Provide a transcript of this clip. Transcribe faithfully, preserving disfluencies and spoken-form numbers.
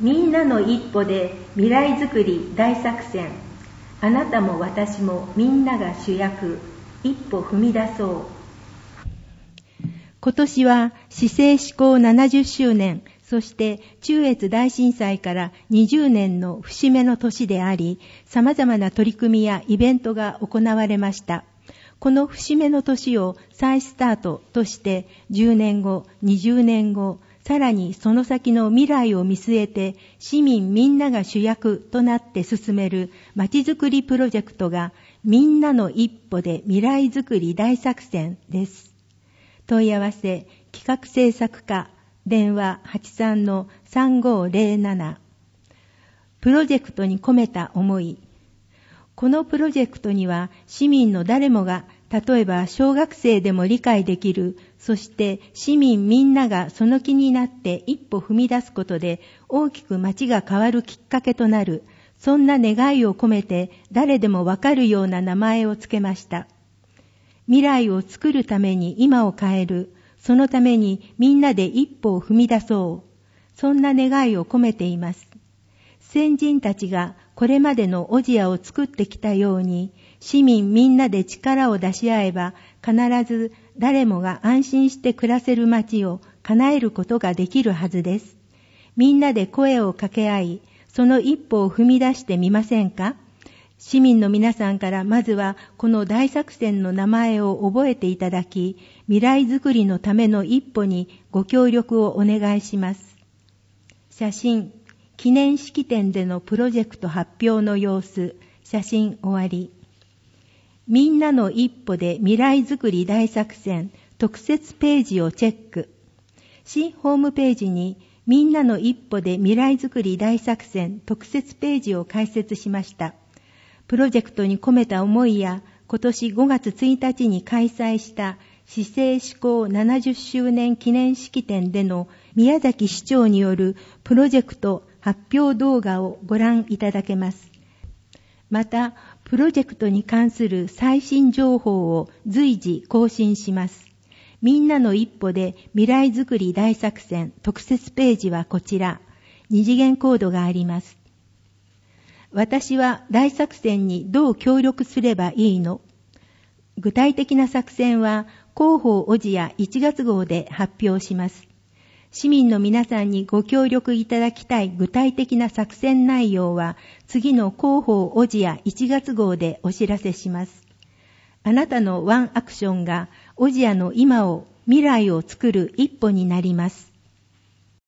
みんなの一歩で未来づくり大作戦。あなたも私もみんなが主役。一歩踏み出そう。 今年は市政施行ななじゅっしゅうねん、そして中越大震災からにじゅうねんの節目の年であり、様々な取り組みやイベントが行われました。この節目の年を再スタートとしてじゅうねんご、にじゅうねんご、さらにその先の未来を見据えて市民みんなが主役となって進めるまちづくりプロジェクトがみんなの一歩で未来づくり大作戦です。問い合わせ企画制作課電話 はちさんのさんごーぜろなな。プロジェクトに込めた思い。このプロジェクトには市民の誰もが例えば小学生でも理解できる、そして市民みんながその気になって一歩踏み出すことで大きく街が変わるきっかけとなる、そんな願いを込めて誰でもわかるような名前をつけました。未来を作るために今を変える、そのためにみんなで一歩を踏み出そう。そんな願いを込めています。先人たちがこれまでの小千谷を作ってきたように、市民みんなで力を出し合えば、必ず誰もが安心して暮らせる街を叶えることができるはずです。みんなで声を掛け合い、その一歩を踏み出してみませんか？市民の皆さんからまずはこの大作戦の名前を覚えていただき、未来づくりのための一歩にご協力をお願いします。写真、記念式典でのプロジェクト発表の様子、写真終わり。みんなの一歩で未来づくり大作戦特設ページをチェック。市ホームページにみんなの一歩で未来づくり大作戦特設ページを開設しました。プロジェクトに込めた思いや今年ごがつついたちに開催した市政施行ななじゅっしゅうねん記念式典での宮崎市長によるプロジェクト発表動画をご覧いただけます。また、プロジェクトに関する最新情報を随時更新します。みんなの一歩で未来づくり大作戦特設ページはこちら。二次元コードがあります。私は大作戦にどう協力すればいいの？具体的な作戦は広報小千谷いちがつ号で発表します。市民の皆さんにご協力いただきたい具体的な作戦内容は次の広報小千谷いちがつ号でお知らせします。あなたのワンアクションが小千谷の今を、未来を作る一歩になります。